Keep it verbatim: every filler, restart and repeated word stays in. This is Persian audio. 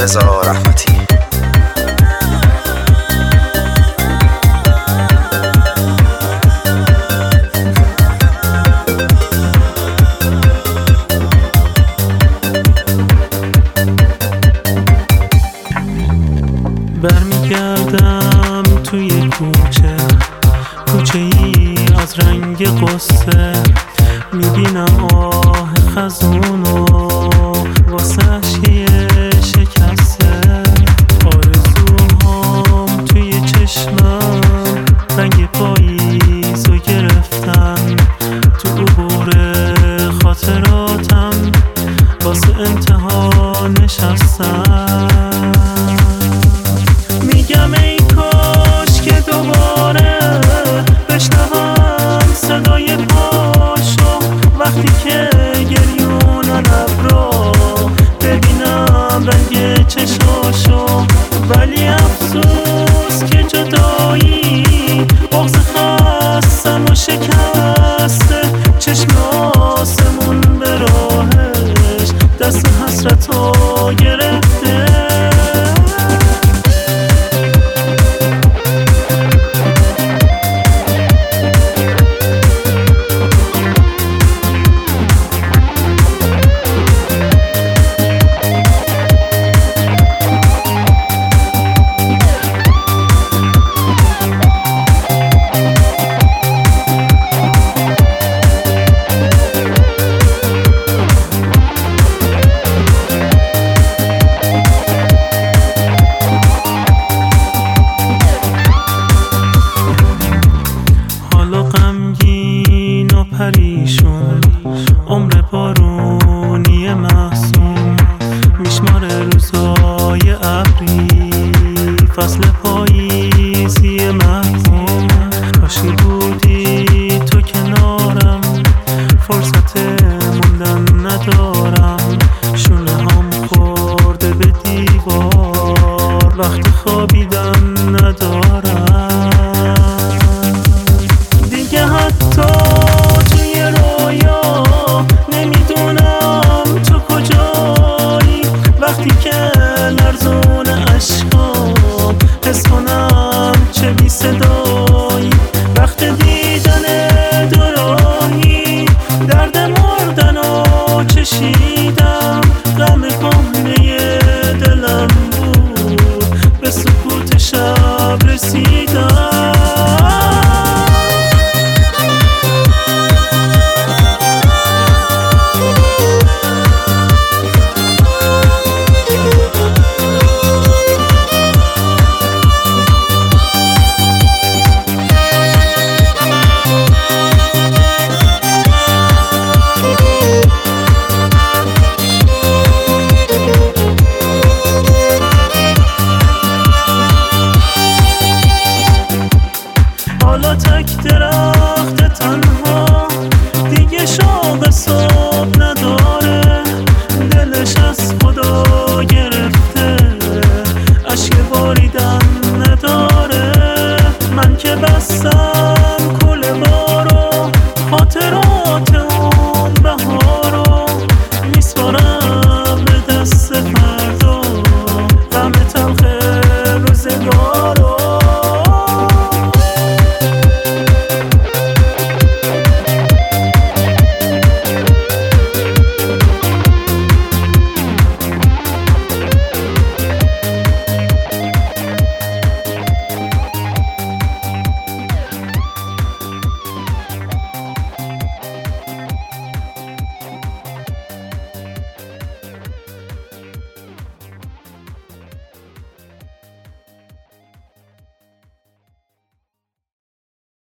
رضا رحمتی. برمیگردم توی کوچه، کوچه ای از رنگ قصه، میبینم آه خزونو واسه یه شکسته. آرزوهام توی چشمم رنگ پاییزو گرفتن، تو عبور خاطراتم واسه انتها نشستم. میگم ای کاش که دوباره بشنوم صدای پاشو، وقتی که گریون ابرا ببینم رنگ چشاشو. ولی افسوس که جدایی بغض خستم و شکسته، چشم آسمون به راهش دست حسرتو گرفته. غمگین و پریشون، عمر بارونی محسوم، میشمار روزای ابری، فصل پاییزی محکوم. کاشی بودی تو کنارم، فرصت موندن ندارم، شونه هم خورده به دیوار، وقت خوابیدن ندارم. حتی توی رویا نمیدونم تو کجایی، وقتی که